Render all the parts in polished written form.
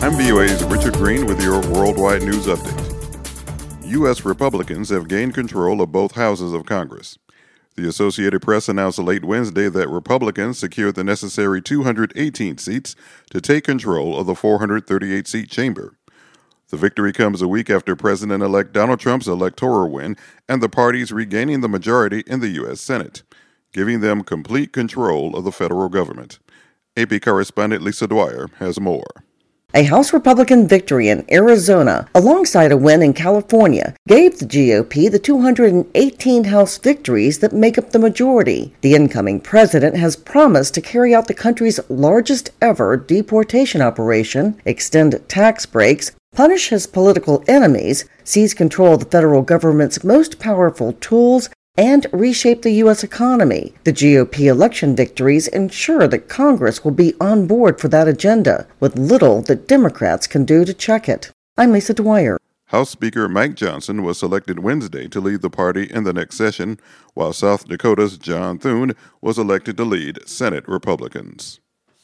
I'm VOA's Richard Green with your worldwide news update. U.S. Republicans have gained control of both houses of Congress. The Associated Press announced late Wednesday that Republicans secured the necessary 218 seats to take control of the 438-seat chamber. The victory comes a week after President-elect Donald Trump's electoral win and the parties regaining the majority in the U.S. Senate, giving them complete control of the federal government. AP correspondent Lisa Dwyer has more. A House Republican victory in Arizona, alongside a win in California, gave the GOP the 218 House victories that make up the majority. The incoming president has promised to carry out the country's largest ever deportation operation, extend tax breaks, punish his political enemies, seize control of the federal government's most powerful tools, and reshape the U.S. economy. The GOP election victories ensure that Congress will be on board for that agenda, with little that Democrats can do to check it. I'm Lisa Dwyer. House Speaker Mike Johnson was selected Wednesday to lead the party in the next session, while South Dakota's John Thune was elected to lead Senate Republicans.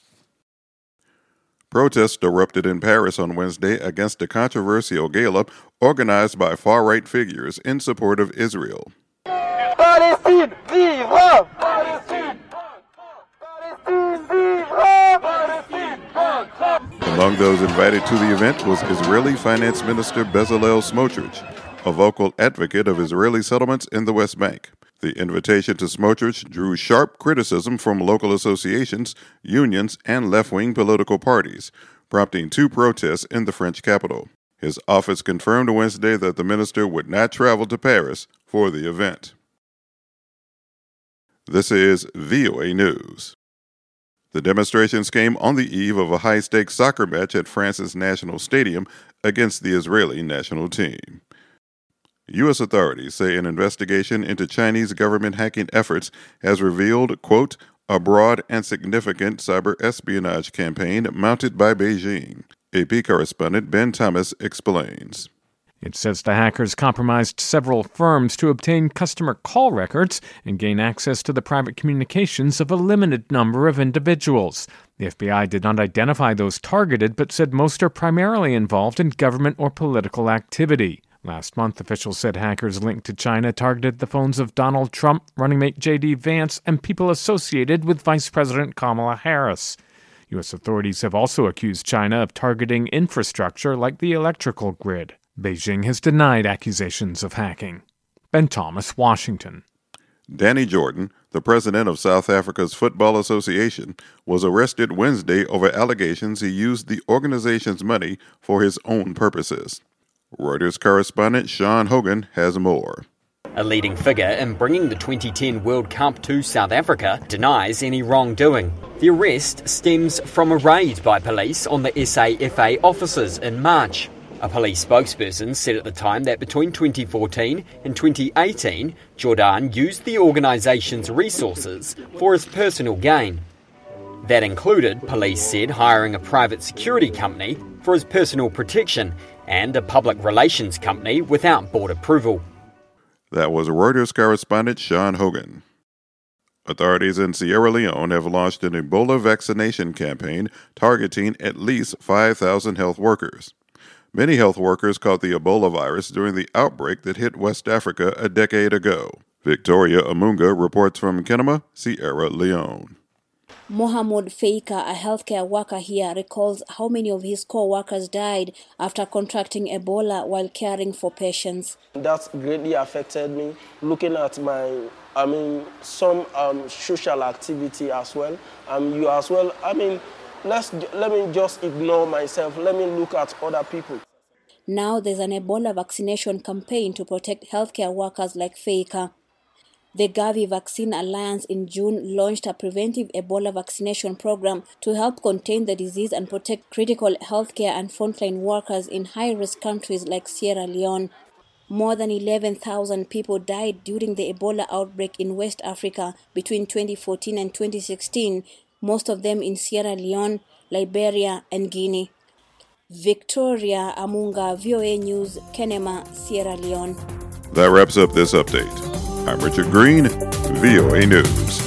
Protests erupted in Paris on Wednesday against a controversial gala organized by far-right figures in support of Israel. Palestine, viva! Palestine! Palestine, viva! Palestine! Among those invited to the event was Israeli Finance Minister Bezalel Smotrich, a vocal advocate of Israeli settlements in the West Bank. The invitation to Smotrich drew sharp criticism from local associations, unions, and left-wing political parties, prompting two protests in the French capital. His office confirmed Wednesday that the minister would not travel to Paris for the event. This is VOA News. The demonstrations came on the eve of a high-stakes soccer match at France's National Stadium against the Israeli national team. U.S. authorities say an investigation into Chinese government hacking efforts has revealed, quote, a broad and significant cyber espionage campaign mounted by Beijing. AP correspondent Ben Thomas explains. It says the hackers compromised several firms to obtain customer call records and gain access to the private communications of a limited number of individuals. The FBI did not identify those targeted, but said most are primarily involved in government or political activity. Last month, officials said hackers linked to China targeted the phones of Donald Trump, running mate J.D. Vance, and people associated with Vice President Kamala Harris. U.S. authorities have also accused China of targeting infrastructure like the electrical grid. Beijing has denied accusations of hacking. Ben Thomas, Washington. Danny Jordan, the president of South Africa's Football Association, was arrested Wednesday over allegations he used the organization's money for his own purposes. Reuters correspondent Sean Hogan has more. A leading figure in bringing the 2010 World Cup to South Africa denies any wrongdoing. The arrest stems from a raid by police on the SAFA offices in March. A police spokesperson said at the time that between 2014 and 2018, Jordan used the organisation's resources for his personal gain. That included, police said, hiring a private security company for his personal protection and a public relations company without board approval. That was Reuters correspondent Sean Hogan. Authorities in Sierra Leone have launched an Ebola vaccination campaign targeting at least 5,000 health workers. Many health workers caught the Ebola virus during the outbreak that hit West Africa a decade ago. Victoria Amunga reports from Kenema, Sierra Leone. Mohamed Feika, a healthcare worker here, recalls how many of his co-workers died after contracting Ebola while caring for patients. That greatly affected me, looking at some social activity as well. You as well, let me just ignore myself. Let me look at other people. Now there's an Ebola vaccination campaign to protect healthcare workers like Feika. The Gavi Vaccine Alliance in June launched a preventive Ebola vaccination program to help contain the disease and protect critical healthcare and frontline workers in high-risk countries like Sierra Leone. More than 11,000 people died during the Ebola outbreak in West Africa between 2014 and 2016, most of them in Sierra Leone, Liberia, and Guinea. Victoria Amunga, VOA News, Kenema, Sierra Leone. That wraps up this update. I'm Richard Green, VOA News.